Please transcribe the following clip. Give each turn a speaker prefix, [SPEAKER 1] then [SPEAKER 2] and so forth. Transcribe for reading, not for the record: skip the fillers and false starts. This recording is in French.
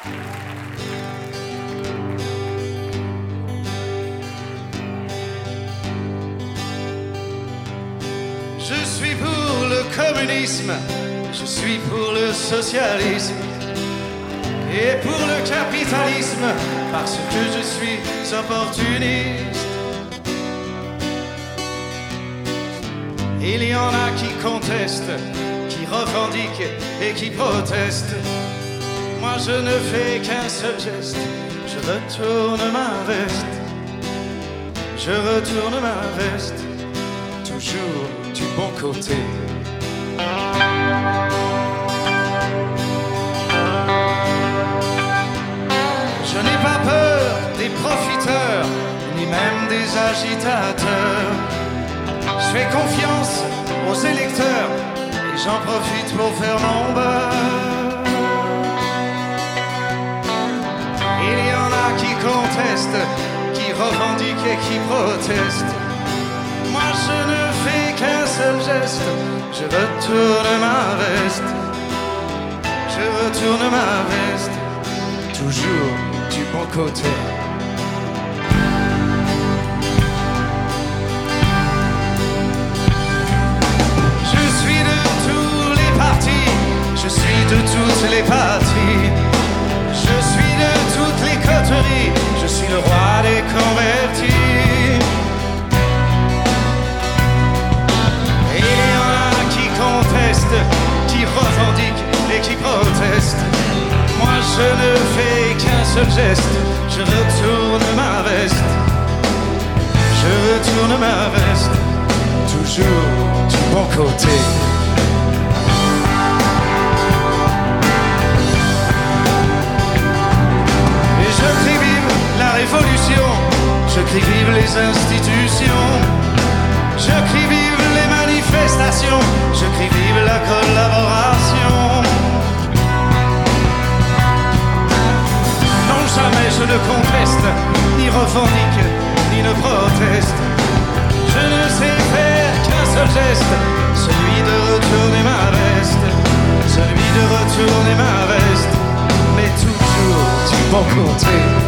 [SPEAKER 1] Je suis pour le communisme, je suis pour le socialisme et pour le capitalisme, parce que je suis opportuniste. Il y en a qui contestent, qui revendiquent et qui protestent. Moi je ne fais qu'un seul geste, je retourne ma veste. Je retourne ma veste, toujours du bon côté. Je n'ai pas peur des profiteurs, ni même des agitateurs. Je fais confiance aux électeurs et j'en profite pour faire mon beurre. Il y en a qui contestent, qui revendiquent et qui protestent. Moi je ne fais qu'un seul geste, je retourne ma veste. Je retourne ma veste, toujours du bon côté. Je suis de tous les partis, je suis de toutes les parties. Je suis de toutes les coteries, je suis le roi des convertis. Il y en a qui contestent, qui revendiquent et qui protestent. Moi je ne fais qu'un seul geste, je retourne ma veste. Je retourne ma veste, toujours du bon côté. Et je crie vive la révolution, je crie vive les institutions. Je crie vive les manifestations, je crie vive la collaboration. Non, jamais je ne conteste, ni revendique, ni ne proteste. Je ne sais faire qu'un seul geste, celui de retourner ma veste. Celui de retourner ma veste, mais toujours du bon côté.